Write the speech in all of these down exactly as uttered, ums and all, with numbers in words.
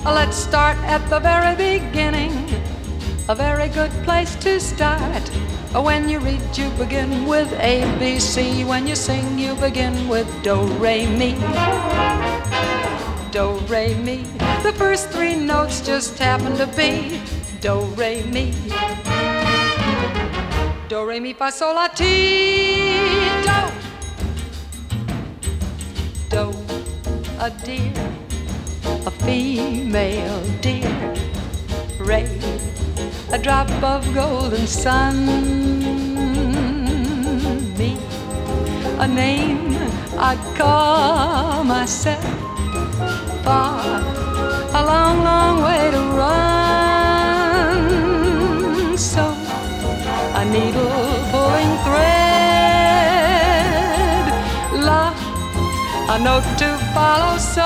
Let's start at the very beginning. A very good place to start. When you read, you begin with A, B, C. When you sing, you begin with do, re, mi. Do, re, mi. The first three notes just happen to be do, re, mi. Do, re, mi, fa, sol, la, ti, do. Do, a deer, a female deer. Re, a drop of golden sun. Me, a name I call myself. Far, a long, long way to run. So, a needle pulling thread. La, a note to follow. So,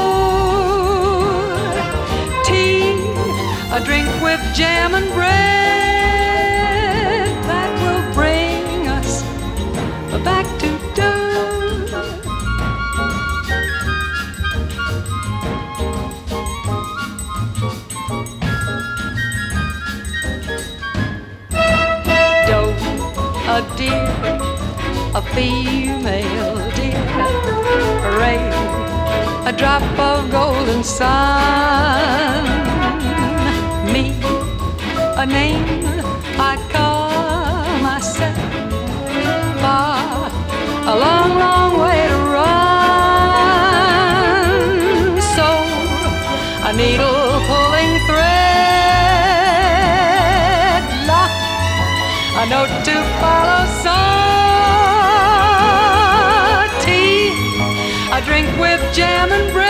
tea, a drink with jam and bread that will bring us back to do. Do, a deer, a female deer. Re, a drop of golden sun. Me, a name I call myself. Far, a long, long way to run. So, a needle pulling thread. La, a note to follow. So, tea, a drink with jam and bread